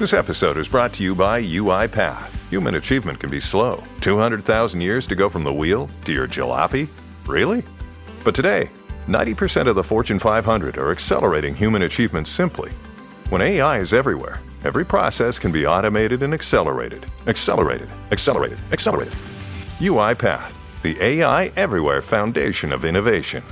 This episode is brought to you by UiPath. Human achievement can be slow. 200,000 years to go from the wheel to your jalopy? Really? But today, 90% of the Fortune 500 are accelerating human achievement simply. When AI is everywhere, every process can be automated and accelerated. Accelerated. UiPath, the AI everywhere foundation of innovation.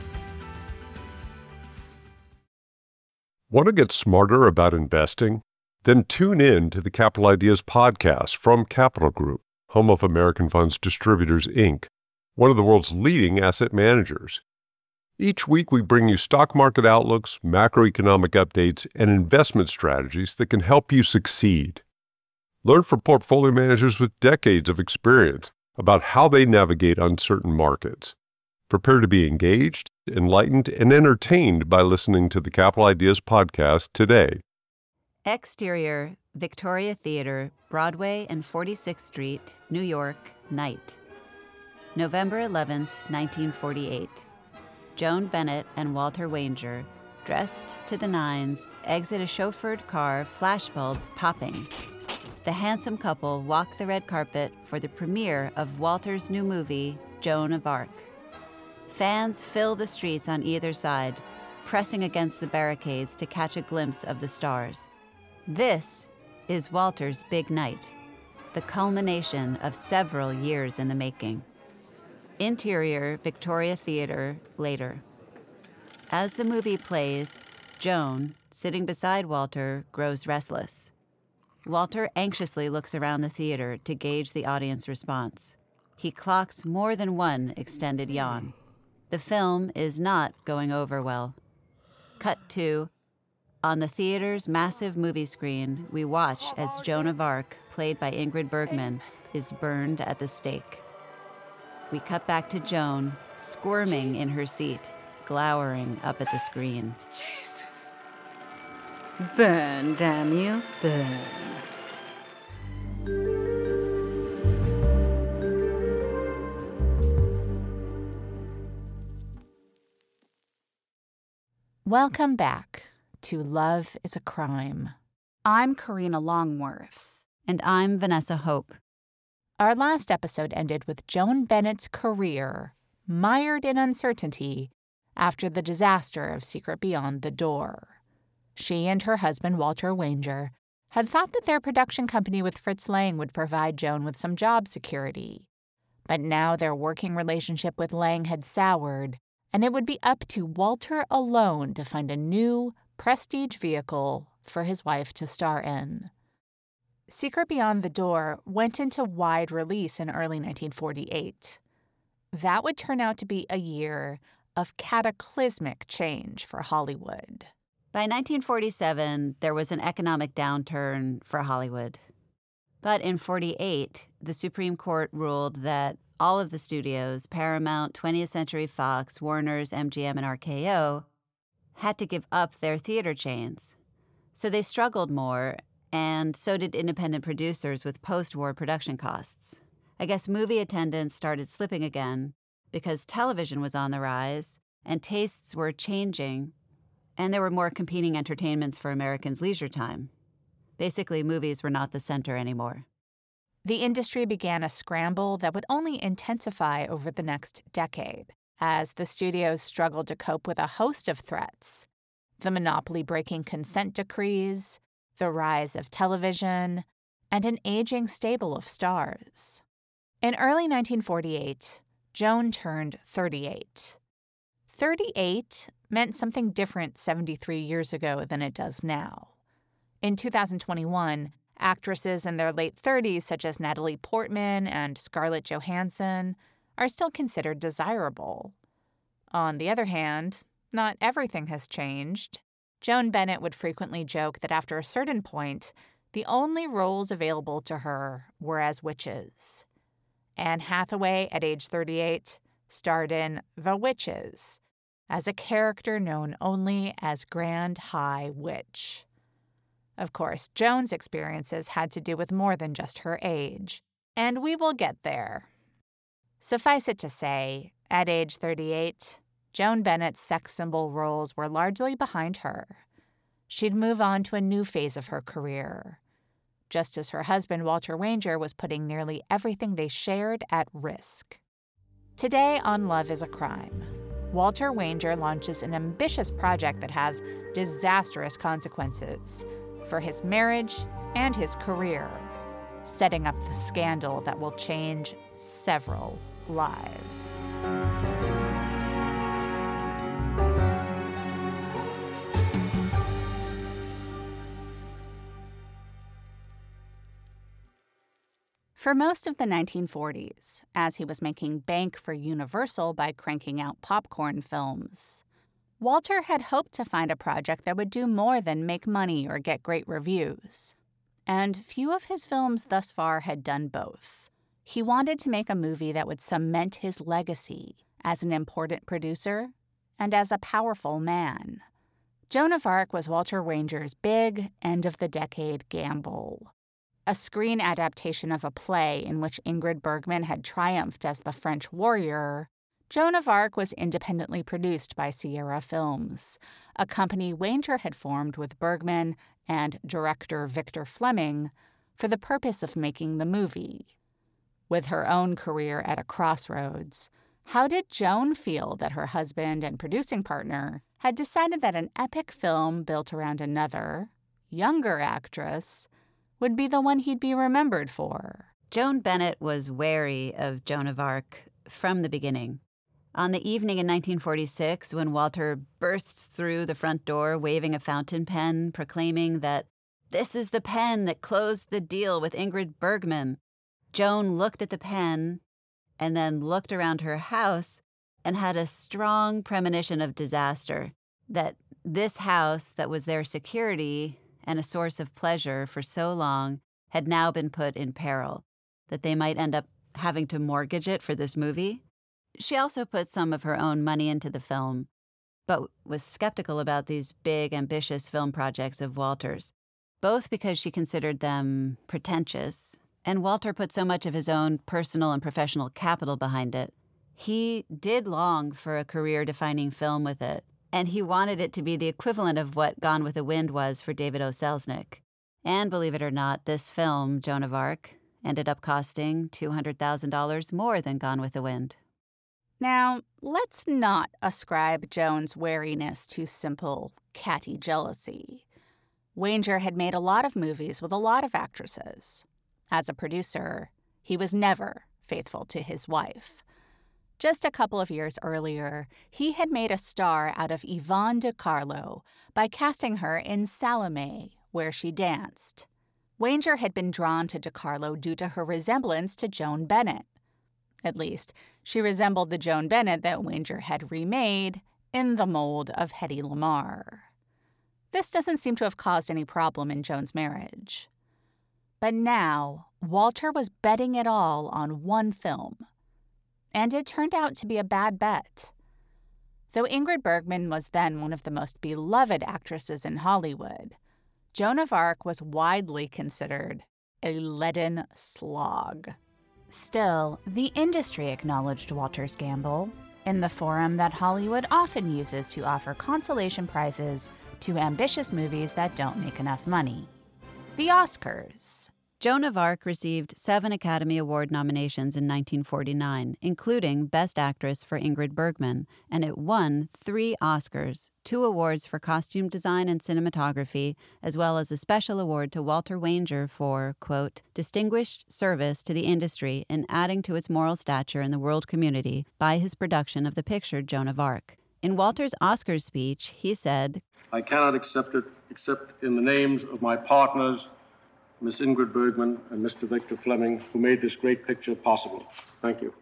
Want to get smarter about investing? Then tune in to the Capital Ideas podcast from Capital Group, home of American Funds Distributors, Inc., one of the world's leading asset managers. Each week we bring you stock market outlooks, macroeconomic updates, and investment strategies that can help you succeed. Learn from portfolio managers with decades of experience about how they navigate uncertain markets. Prepare to be engaged, enlightened, and entertained by listening to the Capital Ideas podcast today. Exterior, Victoria Theater, Broadway and 46th Street, New York, night. November 11th, 1948. Joan Bennett and Walter Wanger, dressed to the nines, exit a chauffeured car, flashbulbs popping. The handsome couple walk the red carpet for the premiere of Walter's new movie, Joan of Arc. Fans fill the streets on either side, pressing against the barricades to catch a glimpse of the stars. This is Walter's big night, the culmination of several years in the making. Interior, Victoria Theater, later. As the movie plays, Joan, sitting beside Walter, grows restless. Walter anxiously looks around the theater to gauge the audience response. He clocks more than one extended yawn. The film is not going over well. Cut to, on the theater's massive movie screen, we watch as Joan of Arc, played by Ingrid Bergman, is burned at the stake. We cut back to Joan, squirming in her seat, glowering up at the screen. Burn, damn you, burn. Welcome back to Love is a Crime. I'm Karina Longworth. And I'm Vanessa Hope. Our last episode ended with Joan Bennett's career mired in uncertainty after the disaster of Secret Beyond the Door. She and her husband, Walter Wanger, had thought that their production company with Fritz Lang would provide Joan with some job security. But now their working relationship with Lang had soured, and it would be up to Walter alone to find a new, prestige vehicle for his wife to star in. Secret Beyond the Door went into wide release in early 1948. That would turn out to be a year of cataclysmic change for Hollywood. By 1947, there was an economic downturn for Hollywood. But in 48, the Supreme Court ruled that all of the studios, Paramount, 20th Century Fox, Warner's, MGM, and RKO, had to give up their theater chains. So they struggled more, and so did independent producers with post-war production costs. I guess movie attendance started slipping again because television was on the rise and tastes were changing, and there were more competing entertainments for Americans' leisure time. Basically, movies were not the center anymore. The industry began a scramble that would only intensify over the next decade as the studios struggled to cope with a host of threats: the monopoly-breaking consent decrees, the rise of television, and an aging stable of stars. In early 1948, Joan turned 38. 38 meant something different 73 years ago than it does now. In 2021, actresses in their late 30s, such as Natalie Portman and Scarlett Johansson, are still considered desirable. On the other hand, not everything has changed. Joan Bennett would frequently joke that after a certain point, the only roles available to her were as witches. Anne Hathaway, at age 38, starred in The Witches, as a character known only as Grand High Witch. Of course, Joan's experiences had to do with more than just her age, and we will get there. Suffice it to say, at age 38, Joan Bennett's sex symbol roles were largely behind her. She'd move on to a new phase of her career, just as her husband Walter Wanger was putting nearly everything they shared at risk. Today on Love is a Crime, Walter Wanger launches an ambitious project that has disastrous consequences for his marriage and his career, setting up the scandal that will change several lives. For most of the 1940s, as he was making bank for Universal by cranking out popcorn films, Walter had hoped to find a project that would do more than make money or get great reviews. And few of his films thus far had done both. He wanted to make a movie that would cement his legacy as an important producer and as a powerful man. Joan of Arc was Walter Wanger's big, end-of-the-decade gamble. A screen adaptation of a play in which Ingrid Bergman had triumphed as the French warrior, Joan of Arc was independently produced by Sierra Films, a company Wanger had formed with Bergman and director Victor Fleming for the purpose of making the movie. With her own career at a crossroads, how did Joan feel that her husband and producing partner had decided that an epic film built around another, younger actress would be the one he'd be remembered for? Joan Bennett was wary of Joan of Arc from the beginning. On the evening in 1946, when Walter bursts through the front door waving a fountain pen, proclaiming that this is the pen that closed the deal with Ingrid Bergman, Joan looked at the pen and then looked around her house and had a strong premonition of disaster, that this house that was their security and a source of pleasure for so long had now been put in peril, that they might end up having to mortgage it for this movie. She also put some of her own money into the film, but was skeptical about these big, ambitious film projects of Walter's, both because she considered them pretentious, and Walter put so much of his own personal and professional capital behind it. He did long for a career-defining film with it, and he wanted it to be the equivalent of what Gone with the Wind was for David O. Selznick. And believe it or not, this film, Joan of Arc, ended up costing $200,000 more than Gone with the Wind. Now, let's not ascribe Joan's wariness to simple, catty jealousy. Wanger had made a lot of movies with a lot of actresses. As a producer, he was never faithful to his wife. Just a couple of years earlier, he had made a star out of Yvonne de Carlo by casting her in Salome, where she danced. Wanger had been drawn to de Carlo due to her resemblance to Joan Bennett. At least, she resembled the Joan Bennett that Wanger had remade in the mold of Hedy Lamarr. This doesn't seem to have caused any problem in Joan's marriage. But now, Walter was betting it all on one film. And it turned out to be a bad bet. Though Ingrid Bergman was then one of the most beloved actresses in Hollywood, Joan of Arc was widely considered a leaden slog. Still, the industry acknowledged Walter's gamble in the forum that Hollywood often uses to offer consolation prizes to ambitious movies that don't make enough money: the Oscars. Joan of Arc received 7 Academy Award nominations in 1949, including Best Actress for Ingrid Bergman, and it won 3 Oscars, 2 awards for costume design and cinematography, as well as a special award to Walter Wanger for, quote, distinguished service to the industry in adding to its moral stature in the world community by his production of the picture Joan of Arc. In Walter's Oscars speech, he said, I cannot accept it except in the names of my partners, Miss Ingrid Bergman and Mr. Victor Fleming, who made this great picture possible. Thank you.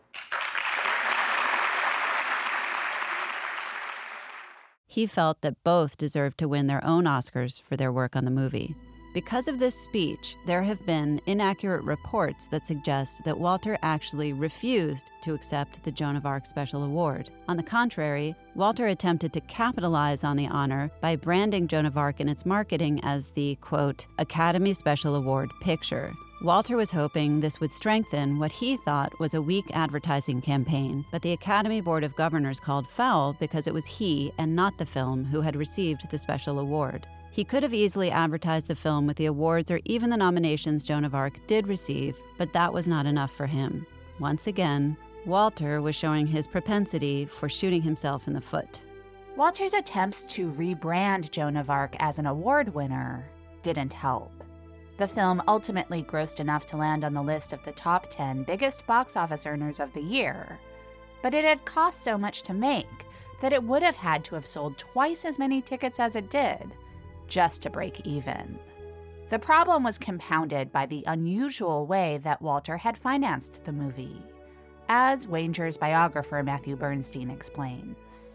He felt that both deserved to win their own Oscars for their work on the movie. Because of this speech, there have been inaccurate reports that suggest that Walter actually refused to accept the Joan of Arc Special Award. On the contrary, Walter attempted to capitalize on the honor by branding Joan of Arc in its marketing as the, quote, Academy Special Award picture. Walter was hoping this would strengthen what he thought was a weak advertising campaign, but the Academy Board of Governors called foul because it was he and not the film who had received the special award. He could have easily advertised the film with the awards or even the nominations Joan of Arc did receive, but that was not enough for him. Once again, Walter was showing his propensity for shooting himself in the foot. Walter's attempts to rebrand Joan of Arc as an award winner didn't help. The film ultimately grossed enough to land on the list of the top 10 biggest box office earners of the year, but it had cost so much to make that it would have had to have sold twice as many tickets as it did, just to break even. The problem was compounded by the unusual way that Walter had financed the movie, as Wanger's biographer Matthew Bernstein explains.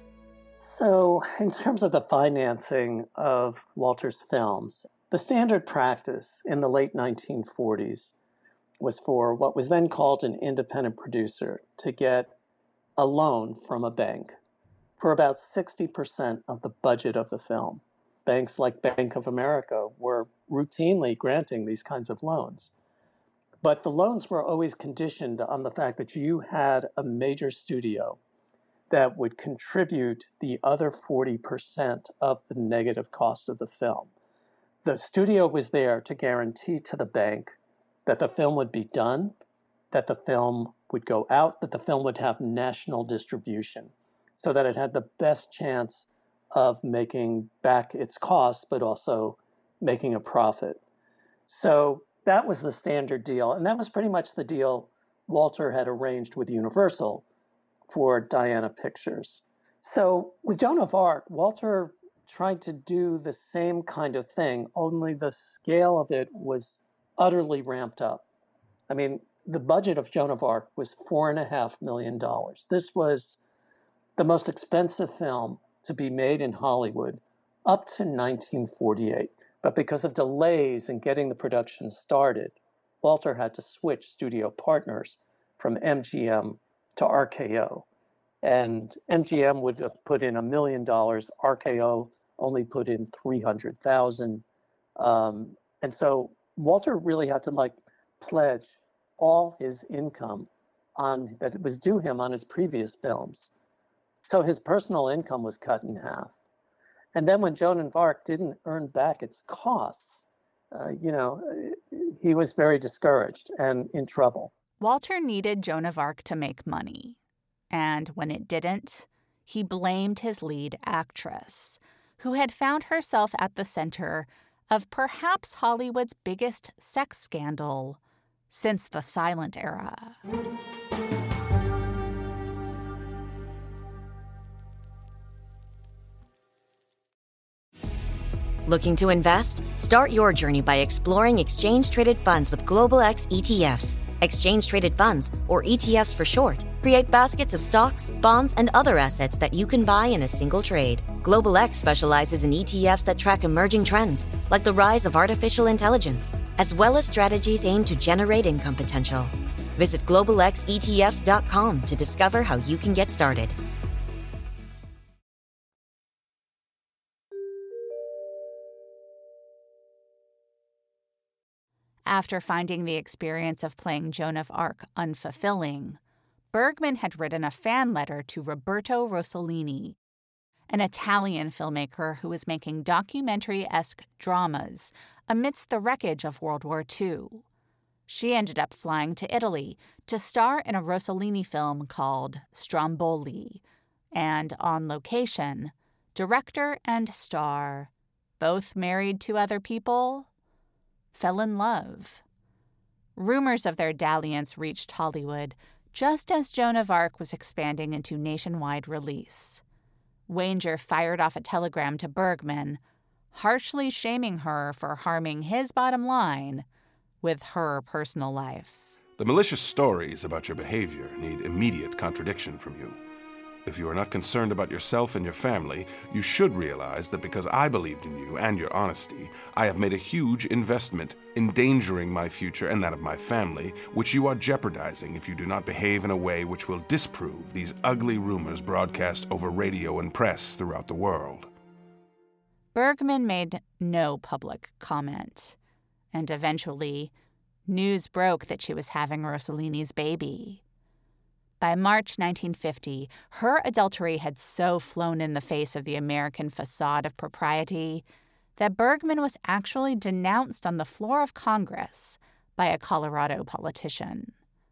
So, in terms of the financing of Walter's films, the standard practice in the late 1940s was for what was then called an independent producer to get a loan from a bank for about 60% of the budget of the film. Banks like Bank of America were routinely granting these kinds of loans. But the loans were always conditioned on the fact that you had a major studio that would contribute the other 40% of the negative cost of the film. The studio was there to guarantee to the bank that the film would be done, that the film would go out, that the film would have national distribution, so that it had the best chance of making back its costs, but also making a profit. So that was the standard deal. And that was pretty much the deal Walter had arranged with Universal for Diana Pictures. So with Joan of Arc, Walter tried to do the same kind of thing, only the scale of it was utterly ramped up. I mean, the budget of Joan of Arc was $4.5 million. This was the most expensive film to be made in Hollywood up to 1948. But because of delays in getting the production started, Walter had to switch studio partners from MGM to RKO. And MGM would have put in $1 million. RKO only put in $300,000. And so Walter really had to pledge all his income that was due him on his previous films. So his personal income was cut in half. And then when Joan of Arc didn't earn back its costs, he was very discouraged and in trouble. Walter needed Joan of Arc to make money. And when it didn't, he blamed his lead actress, who had found herself at the center of perhaps Hollywood's biggest sex scandal since the silent era. Looking to invest? Start your journey by exploring exchange-traded funds with Global X ETFs. Exchange-traded funds, or ETFs for short, create baskets of stocks, bonds, and other assets that you can buy in a single trade. Global X specializes in ETFs that track emerging trends, like the rise of artificial intelligence, as well as strategies aimed to generate income potential. Visit globalxetfs.com to discover how you can get started. After finding the experience of playing Joan of Arc unfulfilling, Bergman had written a fan letter to Roberto Rossellini, an Italian filmmaker who was making documentary-esque dramas amidst the wreckage of World War II. She ended up flying to Italy to star in a Rossellini film called Stromboli, and on location, director and star, both married to other people, fell in love. Rumors of their dalliance reached Hollywood just as Joan of Arc was expanding into nationwide release. Wanger fired off a telegram to Bergman, harshly shaming her for harming his bottom line with her personal life. The malicious stories about your behavior need immediate contradiction from you. If you are not concerned about yourself and your family, you should realize that because I believed in you and your honesty, I have made a huge investment, endangering my future and that of my family, which you are jeopardizing if you do not behave in a way which will disprove these ugly rumors broadcast over radio and press throughout the world. Bergman made no public comment, and eventually, news broke that she was having Rossellini's baby. By March 1950, her adultery had so flown in the face of the American facade of propriety that Bergman was actually denounced on the floor of Congress by a Colorado politician.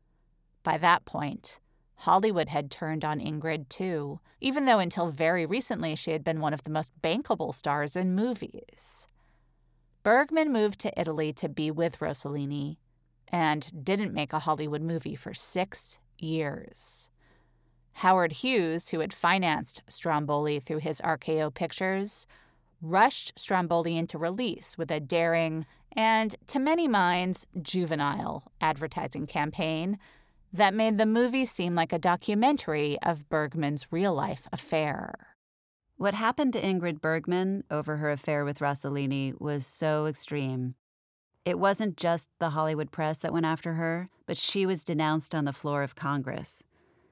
By that point, Hollywood had turned on Ingrid too, even though until very recently she had been one of the most bankable stars in movies. Bergman moved to Italy to be with Rossellini and didn't make a Hollywood movie for 6 years. Howard Hughes, who had financed Stromboli through his RKO Pictures, rushed Stromboli into release with a daring and, to many minds, juvenile advertising campaign that made the movie seem like a documentary of Bergman's real-life affair. What happened to Ingrid Bergman over her affair with Rossellini was so extreme. It wasn't just the Hollywood press that went after her, but she was denounced on the floor of Congress.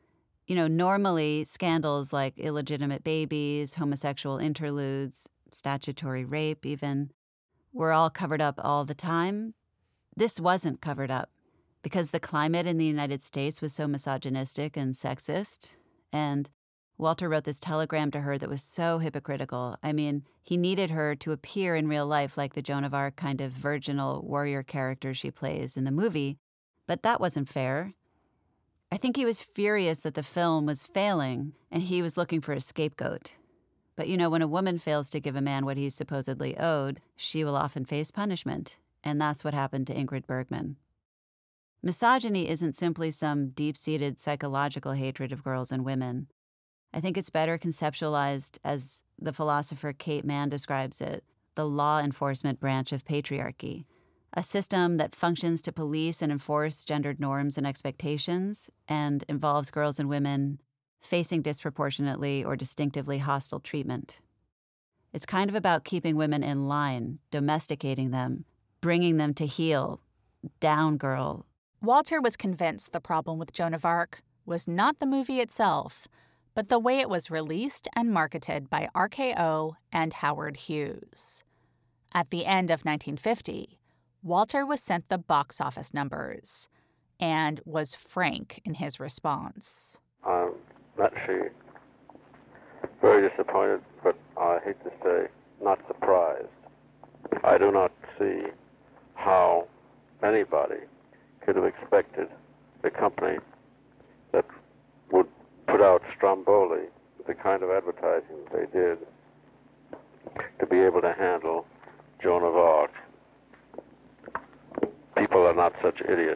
Normally, scandals like illegitimate babies, homosexual interludes, statutory rape even, were all covered up all the time. This wasn't covered up because the climate in the United States was so misogynistic and sexist. And Walter wrote this telegram to her that was so hypocritical. I mean, he needed her to appear in real life like the Joan of Arc kind of virginal warrior character she plays in the movie, but that wasn't fair. I think he was furious that the film was failing, and he was looking for a scapegoat. But when a woman fails to give a man what he's supposedly owed, she will often face punishment, and that's what happened to Ingrid Bergman. Misogyny isn't simply some deep-seated psychological hatred of girls and women. I think it's better conceptualized as the philosopher Kate Manne describes it, the law enforcement branch of patriarchy, a system that functions to police and enforce gendered norms and expectations and involves girls and women facing disproportionately or distinctively hostile treatment. It's kind of about keeping women in line, domesticating them, bringing them to heel, down girl. Walter was convinced the problem with Joan of Arc was not the movie itself, but the way it was released and marketed by RKO and Howard Hughes. At the end of 1950, Walter was sent the box office numbers and was frank in his response. I'm actually very disappointed, but I hate to say, not surprised. I do not see how anybody could have expected a company that would put out Stromboli with the kind of advertising they did to be able to handle Joan of Arc. People are not such idiots.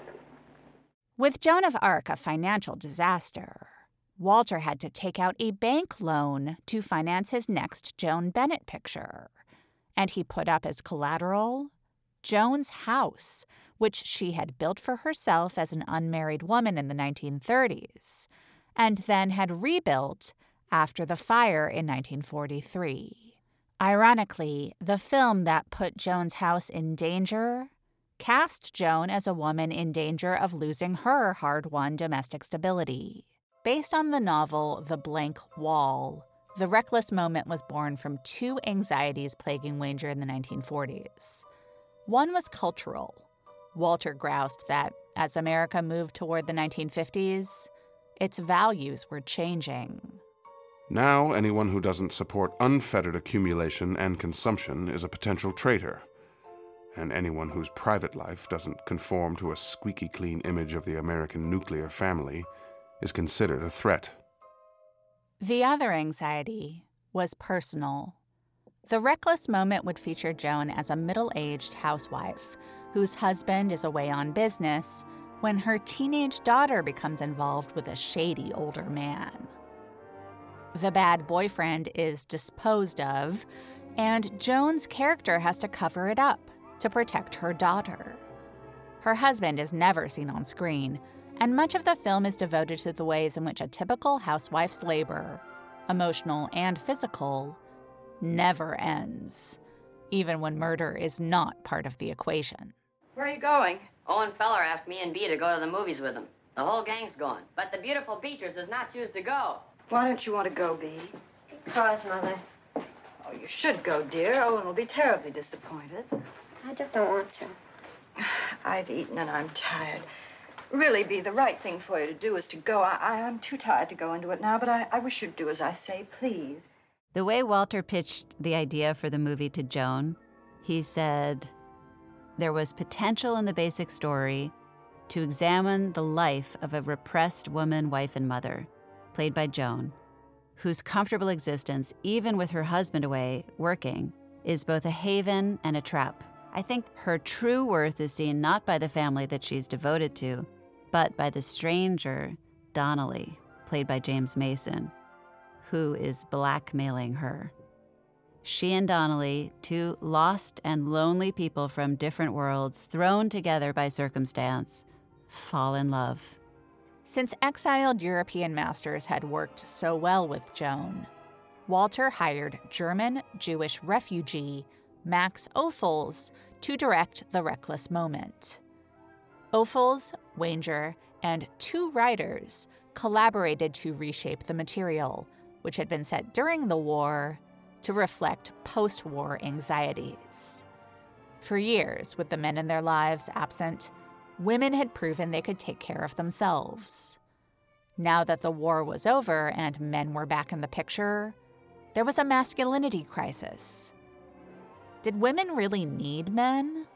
With Joan of Arc a financial disaster, Walter had to take out a bank loan to finance his next Joan Bennett picture. And he put up as collateral Joan's house, which she had built for herself as an unmarried woman in the 1930s, and then had rebuilt after the fire in 1943. Ironically, the film that put Joan's house in danger cast Joan as a woman in danger of losing her hard-won domestic stability. Based on the novel The Blank Wall, The Reckless Moment was born from two anxieties plaguing Wanger in the 1940s. One was cultural. Walter groused that as America moved toward the 1950s, its values were changing. Now, anyone who doesn't support unfettered accumulation and consumption is a potential traitor. And anyone whose private life doesn't conform to a squeaky clean image of the American nuclear family is considered a threat. The other anxiety was personal. The Reckless Moment would feature Joan as a middle-aged housewife whose husband is away on business when her teenage daughter becomes involved with a shady older man. The bad boyfriend is disposed of, and Joan's character has to cover it up to protect her daughter. Her husband is never seen on screen, and much of the film is devoted to the ways in which a typical housewife's labor, emotional and physical, never ends, even when murder is not part of the equation. Where are you going? Owen Feller asked me and Bea to go to the movies with him. The whole gang's going, but the beautiful Beatrice does not choose to go. Why don't you want to go, Bea? Because, Mother. Oh, you should go, dear. Owen will be terribly disappointed. I just don't want to. I've eaten and I'm tired. Really, Bea, the right thing for you to do is to go. I'm too tired to go into it now, but I wish you'd do as I say, please. The way Walter pitched the idea for the movie to Joan He said, there was potential in the basic story to examine the life of a repressed woman, wife, and mother, played by Joan, whose comfortable existence, even with her husband away working, is both a haven and a trap. I think her true worth is seen not by the family that she's devoted to, but by the stranger, Donnelly, played by James Mason, who is blackmailing her. She and Donnelly, two lost and lonely people from different worlds thrown together by circumstance, fall in love. Since exiled European masters had worked so well with Joan, Walter hired German-Jewish refugee Max Ophüls to direct The Reckless Moment. Ophüls, Wanger, and two writers collaborated to reshape the material, which had been set during the war, to reflect post-war anxieties. For years, with the men in their lives absent, women had proven they could take care of themselves. Now that the war was over and men were back in the picture, there was a masculinity crisis. Did women really need men?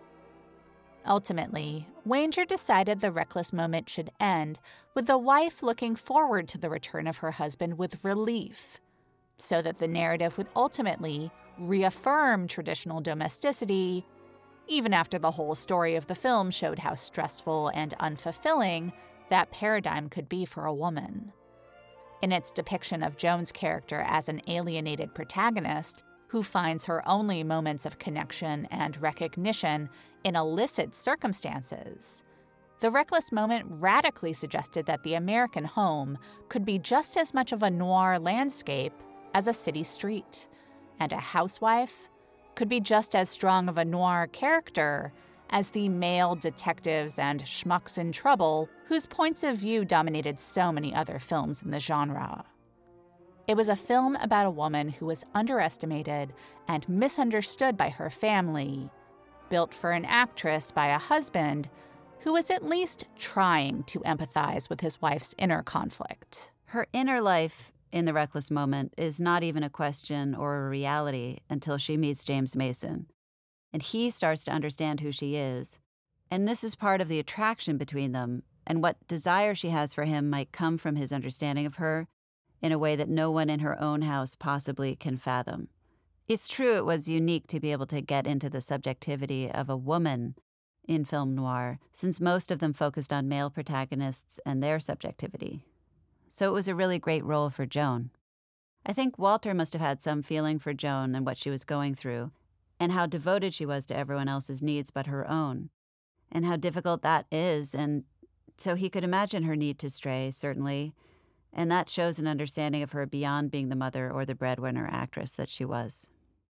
Ultimately, Wanger decided The Reckless Moment should end with the wife looking forward to the return of her husband with relief, so that the narrative would ultimately reaffirm traditional domesticity, even after the whole story of the film showed how stressful and unfulfilling that paradigm could be for a woman. In its depiction of Joan's character as an alienated protagonist who finds her only moments of connection and recognition in illicit circumstances, The Reckless Moment radically suggested that the American home could be just as much of a noir landscape as a city street, and a housewife could be just as strong of a noir character as the male detectives and schmucks in trouble whose points of view dominated so many other films in the genre. It was a film about a woman who was underestimated and misunderstood by her family, built for an actress by a husband who was at least trying to empathize with his wife's inner conflict. Her inner life in The Reckless Moment is not even a question or a reality until she meets James Mason, and he starts to understand who she is. And this is part of the attraction between them, and what desire she has for him might come from his understanding of her in a way that no one in her own house possibly can fathom. It's true it was unique to be able to get into the subjectivity of a woman in film noir, since most of them focused on male protagonists and their subjectivity. So it was a really great role for Joan. I think Walter must have had some feeling for Joan and what she was going through, and how devoted she was to everyone else's needs but her own, and how difficult that is, and so he could imagine her need to stray, certainly, and that shows an understanding of her beyond being the mother or the breadwinner actress that she was.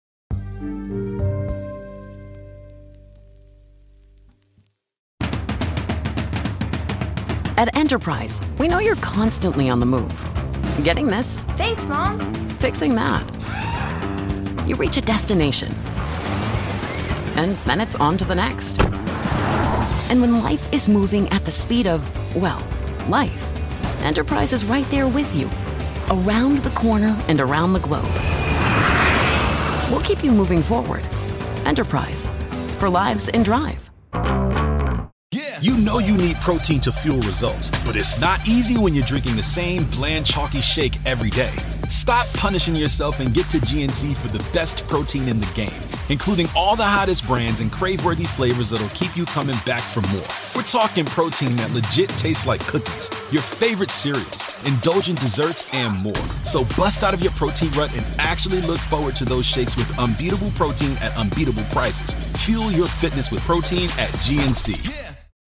At Enterprise, we know you're constantly on the move. Getting this? Thanks, Mom. Fixing that. You reach a destination, and then it's on to the next. And when life is moving at the speed of, well, life, Enterprise is right there with you, around the corner and around the globe. We'll keep you moving forward. Enterprise, for lives in drive. You know you need protein to fuel results, but it's not easy when you're drinking the same bland, chalky shake every day. Stop punishing yourself and get to GNC for the best protein in the game, including all the hottest brands and crave-worthy flavors that'll keep you coming back for more. We're talking protein that legit tastes like cookies, your favorite cereals, indulgent desserts, and more. So bust out of your protein rut and actually look forward to those shakes with unbeatable protein at unbeatable prices. Fuel your fitness with protein at GNC. Yeah.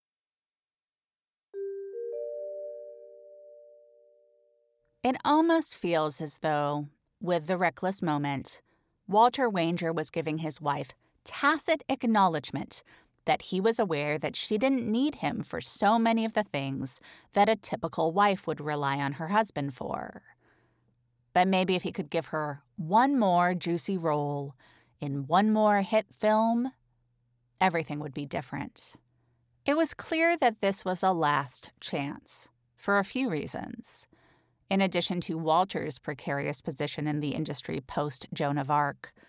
It almost feels as though, with The Reckless Moment, Walter Wanger was giving his wife tacit acknowledgement that he was aware that she didn't need him for so many of the things that a typical wife would rely on her husband for. But maybe if he could give her one more juicy role in one more hit film, everything would be different. It was clear that this was a last chance, for a few reasons. In addition to Walter's precarious position in the industry post-Joan of Arc,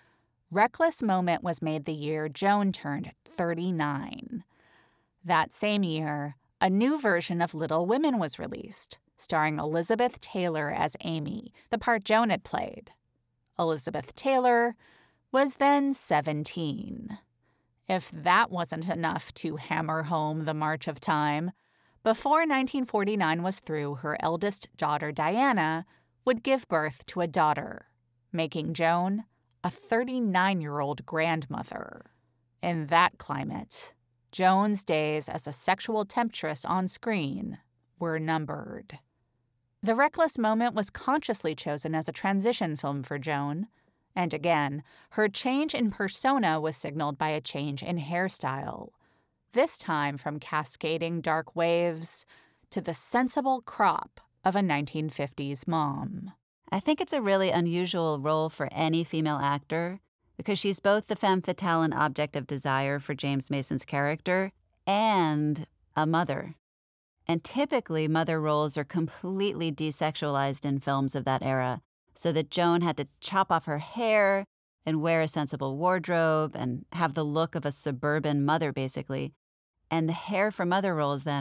Reckless Moment was made the year Joan turned 39. That same year, a new version of Little Women was released, starring Elizabeth Taylor as Amy, the part Joan had played. Elizabeth Taylor was then 17. If that wasn't enough to hammer home the march of time, before 1949 was through, her eldest daughter, Diana, would give birth to a daughter, making Joan a 39-year-old grandmother. In that climate, Joan's days as a sexual temptress on screen were numbered. The Reckless Moment was consciously chosen as a transition film for Joan, and again, her change in persona was signaled by a change in hairstyle, this time from cascading dark waves to the sensible crop of a 1950s mom. I think it's a really unusual role for any female actor because she's both the femme fatale and object of desire for James Mason's character and a mother. And typically, mother roles are completely desexualized in films of that era, so that Joan had to chop off her hair and wear a sensible wardrobe and have the look of a suburban mother, basically. And the hair for mother roles then,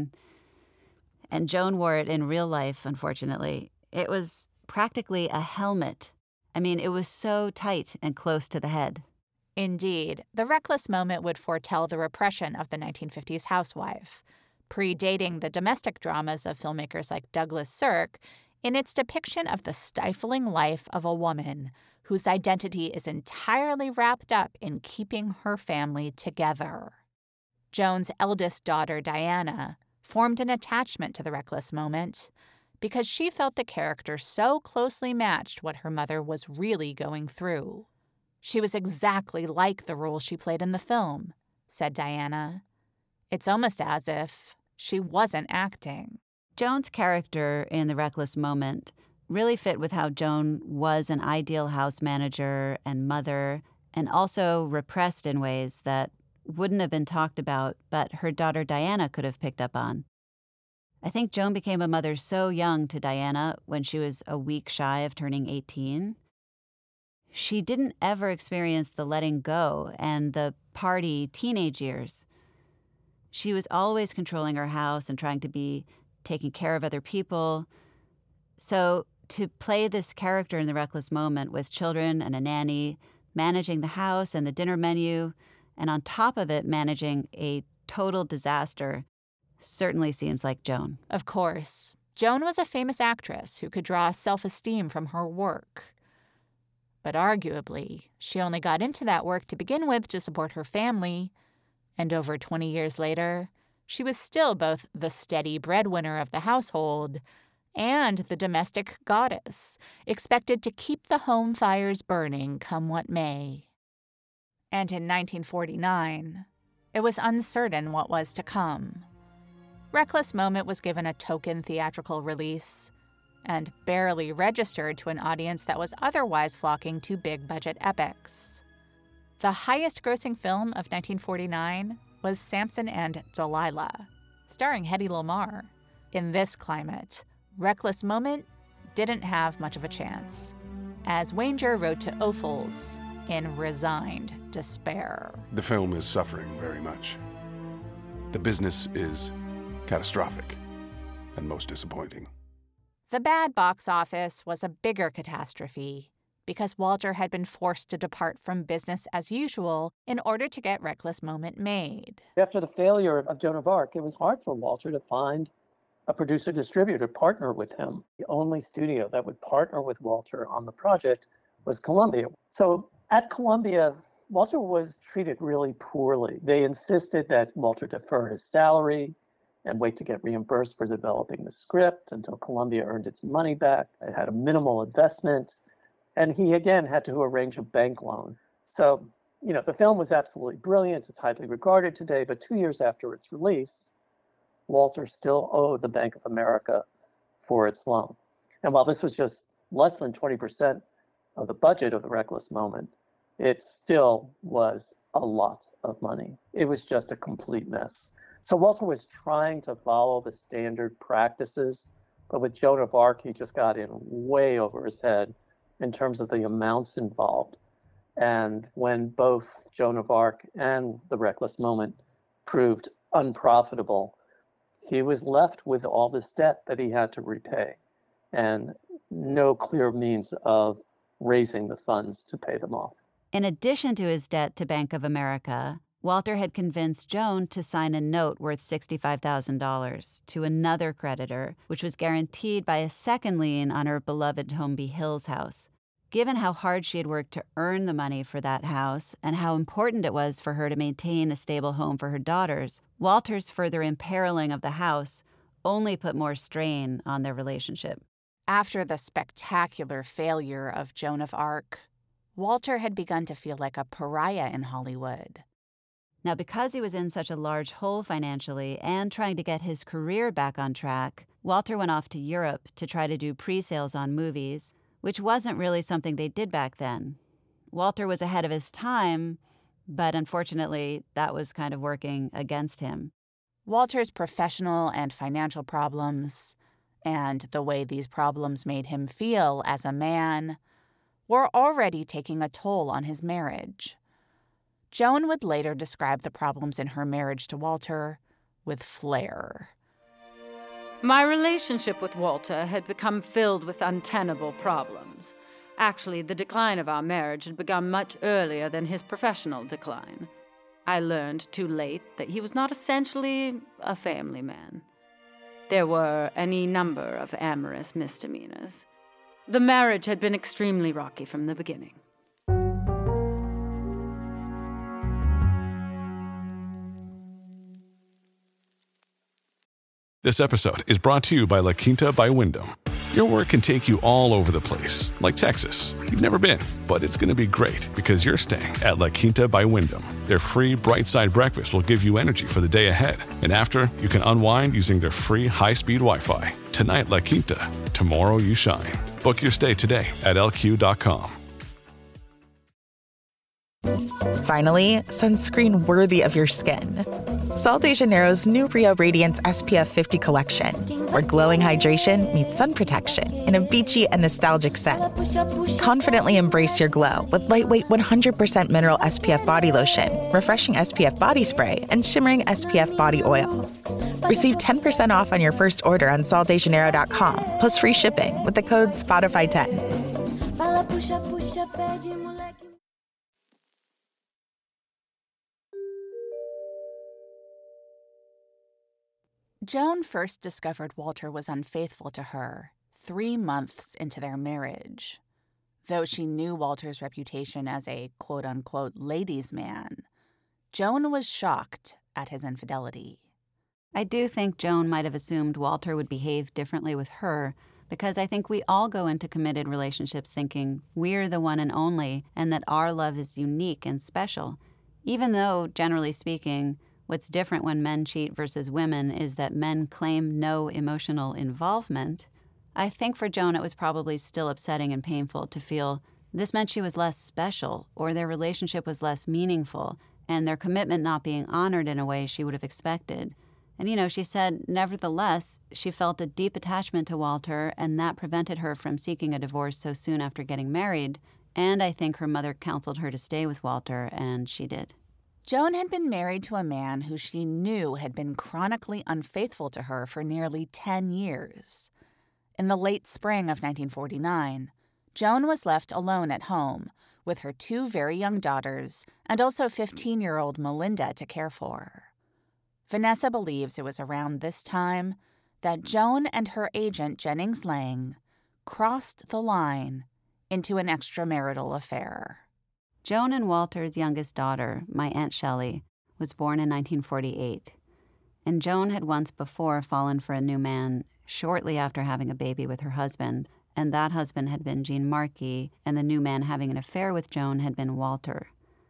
and Joan wore it in real life, unfortunately. It was practically a helmet. It was so tight and close to the head. Indeed, The Reckless Moment would foretell the repression of the 1950s housewife, predating the domestic dramas of filmmakers like Douglas Sirk in its depiction of the stifling life of a woman whose identity is entirely wrapped up in keeping her family together. Joan's eldest daughter, Diana, formed an attachment to The Reckless Moment because she felt the character so closely matched what her mother was really going through. She was exactly like the role she played in the film, said Diana. It's almost as if she wasn't acting. Joan's character in The Reckless Moment really fit with how Joan was an ideal house manager and mother, and also repressed in ways that wouldn't have been talked about, but her daughter Diana could have picked up on. I think Joan became a mother so young to Diana when she was a week shy of turning 18. She didn't ever experience the letting go and the party teenage years. She was always controlling her house and trying to be taking care of other people. So to play this character in The Reckless Moment with children and a nanny, managing the house and the dinner menu, and on top of it, managing a total disaster, certainly seems like Joan. Of course, Joan was a famous actress who could draw self-esteem from her work. But arguably, she only got into that work to begin with to support her family, and over 20 years later, she was still both the steady breadwinner of the household and the domestic goddess, expected to keep the home fires burning come what may. And in 1949, it was uncertain what was to come. Reckless Moment was given a token theatrical release and barely registered to an audience that was otherwise flocking to big-budget epics. The highest-grossing film of 1949 was Samson and Delilah, starring Hedy Lamarr. In this climate, Reckless Moment didn't have much of a chance, as Wanger wrote to Ophuls in resigned despair. The film is suffering very much. The business is catastrophic and most disappointing. The bad box office was a bigger catastrophe because Walter had been forced to depart from business as usual in order to get Reckless Moment made. After the failure of Joan of Arc, it was hard for Walter to find a producer-distributor partner with him. The only studio that would partner with Walter on the project was Columbia. So at Columbia, Walter was treated really poorly. They insisted that Walter defer his salary and wait to get reimbursed for developing the script until Columbia earned its money back. It had a minimal investment. And he, again, had to arrange a bank loan. So, the film was absolutely brilliant. It's highly regarded today. But 2 years after its release, Walter still owed the Bank of America for its loan. And while this was just less than 20% of the budget of The Reckless Moment, it still was a lot of money. It was just a complete mess. So Walter was trying to follow the standard practices, but with Joan of Arc, he just got in way over his head in terms of the amounts involved. And when both Joan of Arc and The Reckless Moment proved unprofitable, he was left with all this debt that he had to repay and no clear means of raising the funds to pay them off. In addition to his debt to Bank of America, Walter had convinced Joan to sign a note worth $65,000 to another creditor, which was guaranteed by a second lien on her beloved Holmby Hills house. Given how hard she had worked to earn the money for that house and how important it was for her to maintain a stable home for her daughters, Walter's further imperiling of the house only put more strain on their relationship. After the spectacular failure of Joan of Arc, Walter had begun to feel like a pariah in Hollywood. Now, because he was in such a large hole financially and trying to get his career back on track, Walter went off to Europe to try to do pre-sales on movies, which wasn't really something they did back then. Walter was ahead of his time, but unfortunately, that was kind of working against him. Walter's professional and financial problems, and the way these problems made him feel as a man, were already taking a toll on his marriage. Joan would later describe the problems in her marriage to Walter with flair. My relationship with Walter had become filled with untenable problems. Actually, the decline of our marriage had begun much earlier than his professional decline. I learned too late that he was not essentially a family man. There were any number of amorous misdemeanors. The marriage had been extremely rocky from the beginning. This episode is brought to you by La Quinta by Wyndham. Your work can take you all over the place, like Texas. You've never been, but it's going to be great because you're staying at La Quinta by Wyndham. Their free Bright Side breakfast will give you energy for the day ahead. And after, you can unwind using their free high-speed Wi-Fi. Tonight, La Quinta. Tomorrow, you shine. Book your stay today at lq.com. Finally, sunscreen worthy of your skin. Sol de Janeiro's new Rio Radiance SPF 50 collection, where glowing hydration meets sun protection in a beachy and nostalgic scent. Confidently embrace your glow with lightweight 100% mineral SPF body lotion, refreshing SPF body spray, and shimmering SPF body oil. Receive 10% off on your first order on soldejaneiro.com, plus free shipping with the code Spotify10. Joan first discovered Walter was unfaithful to her 3 months into their marriage. Though she knew Walter's reputation as a quote-unquote ladies' man, Joan was shocked at his infidelity. I do think Joan might have assumed Walter would behave differently with her, because I think we all go into committed relationships thinking we're the one and only and that our love is unique and special, even though, generally speaking, what's different when men cheat versus women is that men claim no emotional involvement. I think for Joan it was probably still upsetting and painful to feel this meant she was less special or their relationship was less meaningful and their commitment not being honored in a way she would have expected. And, she said, nevertheless, she felt a deep attachment to Walter and that prevented her from seeking a divorce so soon after getting married. And I think her mother counseled her to stay with Walter, and she did. Joan had been married to a man who she knew had been chronically unfaithful to her for nearly 10 years. In the late spring of 1949, Joan was left alone at home with her 2 very young daughters and also 15-year-old Melinda to care for. Vanessa believes it was around this time that Joan and her agent Jennings Lang crossed the line into an extramarital affair. Joan and Walter's youngest daughter, my Aunt Shelley, was born in 1948, and Joan had once before fallen for a new man shortly after having a baby with her husband, and that husband had been Jean Markey, and the new man having an affair with Joan had been Walter.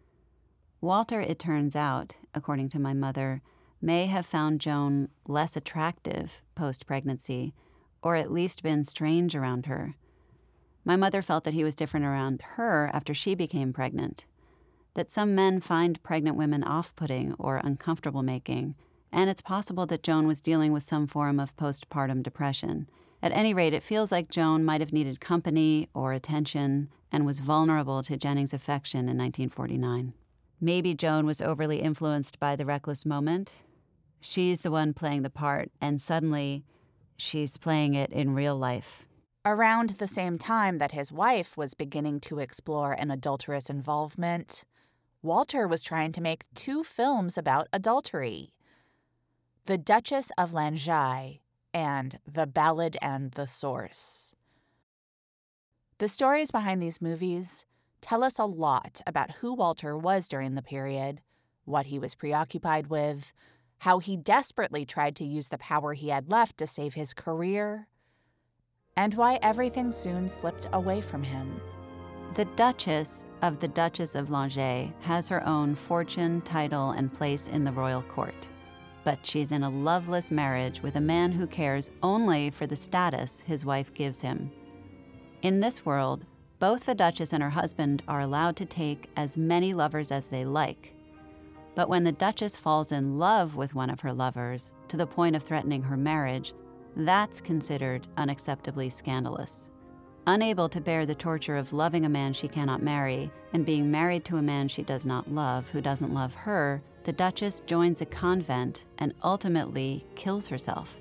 Walter, it turns out, according to my mother, may have found Joan less attractive post-pregnancy, or at least been strange around her. My mother felt that he was different around her after she became pregnant, that some men find pregnant women off-putting or uncomfortable making, and it's possible that Joan was dealing with some form of postpartum depression. At any rate, it feels like Joan might have needed company or attention and was vulnerable to Jennings' affection in 1949. Maybe Joan was overly influenced by the reckless moment. She's the one playing the part, and suddenly she's playing it in real life. Around the same time that his wife was beginning to explore an adulterous involvement, Walter was trying to make 2 films about adultery: The Duchess of Langeais and The Ballad and the Source. The stories behind these movies tell us a lot about who Walter was during the period, what he was preoccupied with, how he desperately tried to use the power he had left to save his career, and why everything soon slipped away from him. The Duchess of Langeais has her own fortune, title, and place in the royal court. But she's in a loveless marriage with a man who cares only for the status his wife gives him. In this world, both the Duchess and her husband are allowed to take as many lovers as they like. But when the Duchess falls in love with one of her lovers, to the point of threatening her marriage, that's considered unacceptably scandalous. Unable to bear the torture of loving a man she cannot marry and being married to a man she does not love, who doesn't love her, the Duchess joins a convent and ultimately kills herself.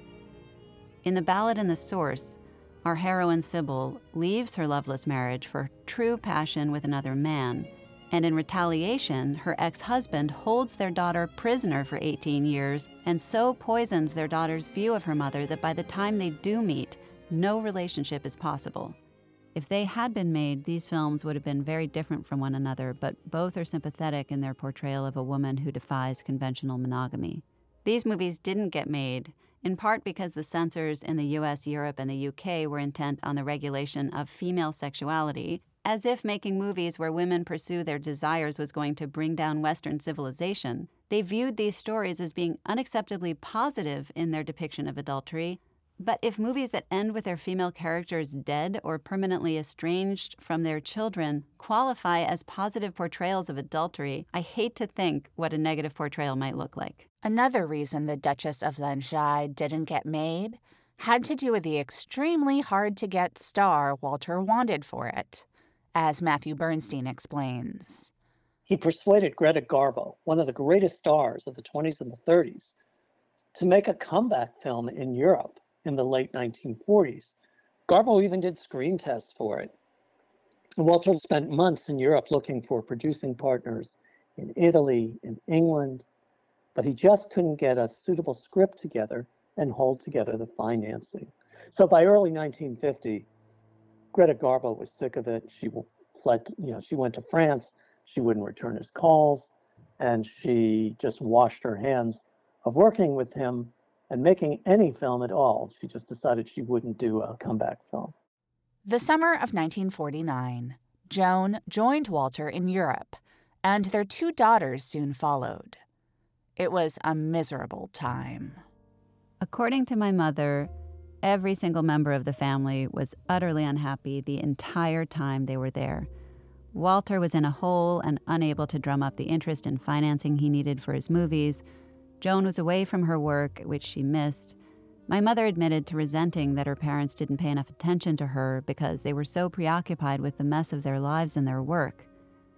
In The Ballad and the Source, our heroine Sybil leaves her loveless marriage for true passion with another man, and in retaliation, her ex-husband holds their daughter prisoner for 18 years and so poisons their daughter's view of her mother that by the time they do meet, no relationship is possible. If they had been made, these films would have been very different from one another, but both are sympathetic in their portrayal of a woman who defies conventional monogamy. These movies didn't get made, in part because the censors in the US, Europe, and the UK were intent on the regulation of female sexuality, as if making movies where women pursue their desires was going to bring down Western civilization. They viewed these stories as being unacceptably positive in their depiction of adultery. But if movies that end with their female characters dead or permanently estranged from their children qualify as positive portrayals of adultery, I hate to think what a negative portrayal might look like. Another reason The Duchess of Langeais didn't get made had to do with the extremely hard-to-get star Walter wanted for it, as Matthew Bernstein explains. He persuaded Greta Garbo, one of the greatest stars of the 20s and the 30s, to make a comeback film in Europe in the late 1940s. Garbo even did screen tests for it. Walter spent months in Europe looking for producing partners in Italy, in England, but he just couldn't get a suitable script together and hold together the financing. So by early 1950, Greta Garbo was sick of it. She fled, she went to France. She wouldn't return his calls, and she just washed her hands of working with him and making any film at all. She just decided she wouldn't do a comeback film. The summer of 1949, Joan joined Walter in Europe, and their 2 daughters soon followed. It was a miserable time. According to my mother, every single member of the family was utterly unhappy the entire time they were there. Walter was in a hole and unable to drum up the interest and financing he needed for his movies. Joan was away from her work, which she missed. My mother admitted to resenting that her parents didn't pay enough attention to her because they were so preoccupied with the mess of their lives and their work.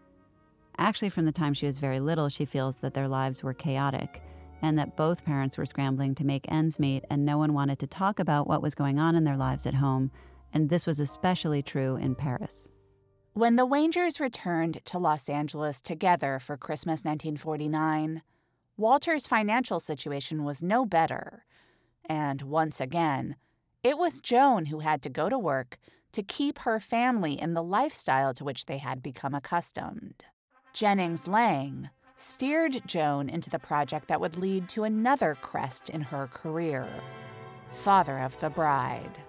Actually, from the time she was very little, she feels that their lives were chaotic and that both parents were scrambling to make ends meet and no one wanted to talk about what was going on in their lives at home, and this was especially true in Paris. When the Wangers returned to Los Angeles together for Christmas 1949, Walter's financial situation was no better, and once again, it was Joan who had to go to work to keep her family in the lifestyle to which they had become accustomed. Jennings Lang steered Joan into the project that would lead to another crest in her career, Father of the Bride.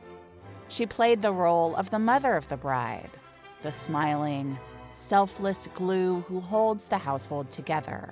She played the role of the mother of the bride, the smiling, selfless glue who holds the household together.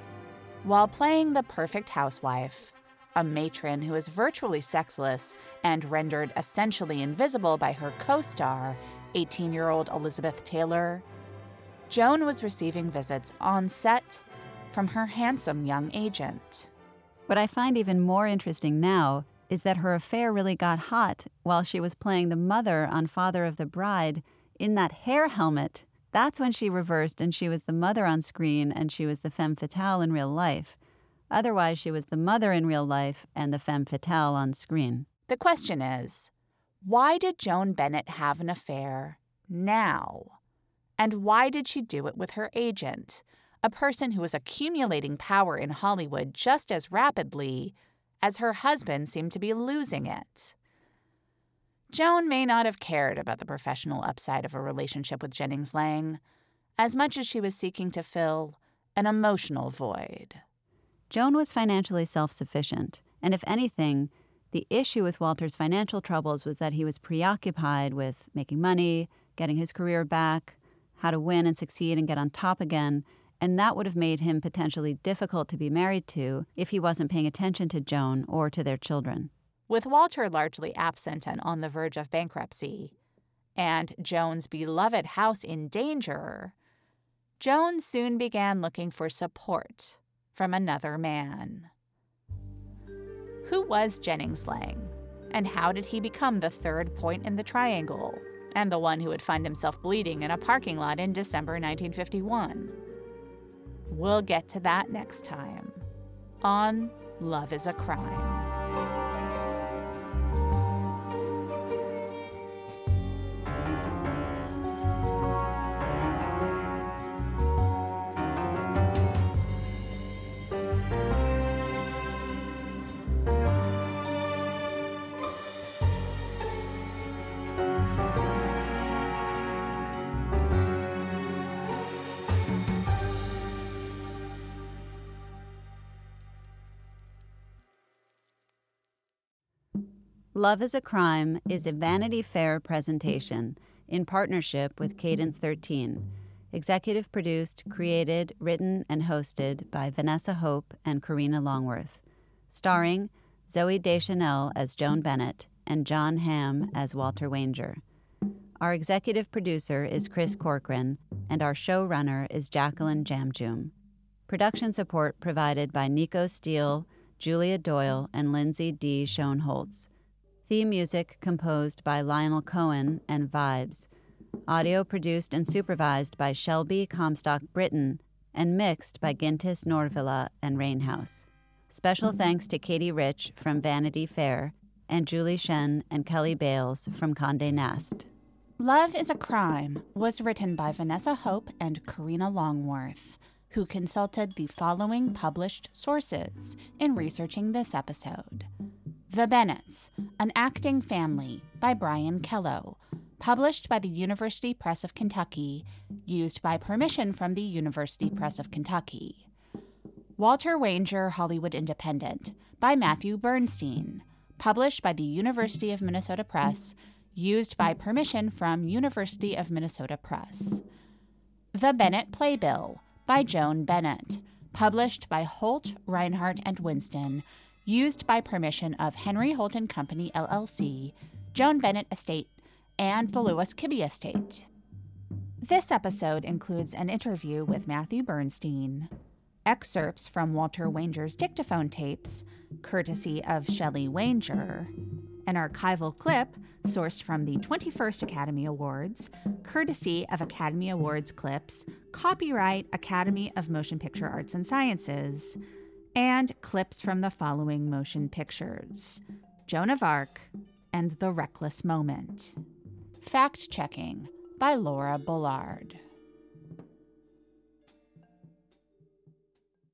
While playing the perfect housewife, a matron who is virtually sexless and rendered essentially invisible by her co-star, 18-year-old Elizabeth Taylor, Joan was receiving visits on set from her handsome young agent. What I find even more interesting now is that her affair really got hot while she was playing the mother on Father of the Bride in that hair helmet. That's when she reversed and she was the mother on screen and she was the femme fatale in real life. Otherwise, she was the mother in real life and the femme fatale on screen. The question is, why did Joan Bennett have an affair now? And why did she do it with her agent, a person who was accumulating power in Hollywood just as rapidly as her husband seemed to be losing it? Joan may not have cared about the professional upside of a relationship with Jennings Lang as much as she was seeking to fill an emotional void. Joan was financially self-sufficient, and if anything, the issue with Walter's financial troubles was that he was preoccupied with making money, getting his career back, how to win and succeed and get on top again, and that would have made him potentially difficult to be married to if he wasn't paying attention to Joan or to their children. With Walter largely absent and on the verge of bankruptcy, and Joan's beloved house in danger, Joan soon began looking for support from another man. Who was Jennings Lang, and how did he become the third point in the triangle, and the one who would find himself bleeding in a parking lot in December 1951? We'll get to that next time on Love is a Crime. Love is a Crime is a Vanity Fair presentation in partnership with Cadence 13, executive produced, created, written, and hosted by Vanessa Hope and Karina Longworth, starring Zooey Deschanel as Joan Bennett and John Hamm as Walter Wanger. Our executive producer is Chris Corcoran, and our showrunner is Jacqueline Jamjoom. Production support provided by Nico Steele, Julia Doyle, and Lindsay D. Schoenholtz. Theme music composed by Lionel Cohen and Vibes. Audio produced and supervised by Shelby Comstock Britton and mixed by Gintis Norvilla and Rainhouse. Special thanks to Katie Rich from Vanity Fair and Julie Shen and Kelly Bales from Condé Nast. Love is a Crime was written by Vanessa Hope and Karina Longworth, who consulted the following published sources in researching this episode. The Bennetts, An Acting Family by Brian Kello, published by the University Press of Kentucky, used by permission from the University Press of Kentucky. Walter Wanger, Hollywood Independent by Matthew Bernstein, published by the University of Minnesota Press, used by permission from University of Minnesota Press. The Bennett Playbill by Joan Bennett, published by Holt, Reinhardt, and Winston, used by permission of Henry Holt & Company, LLC, Joan Bennett Estate, and the Lewis Kibbe Estate. This episode includes an interview with Matthew Bernstein, excerpts from Walter Wanger's dictaphone tapes, courtesy of Shelley Wanger, an archival clip sourced from the 21st Academy Awards, courtesy of Academy Awards clips, copyright Academy of Motion Picture Arts and Sciences, and clips from the following motion pictures: Joan of Arc and The Reckless Moment. Fact-checking by Laura Bullard.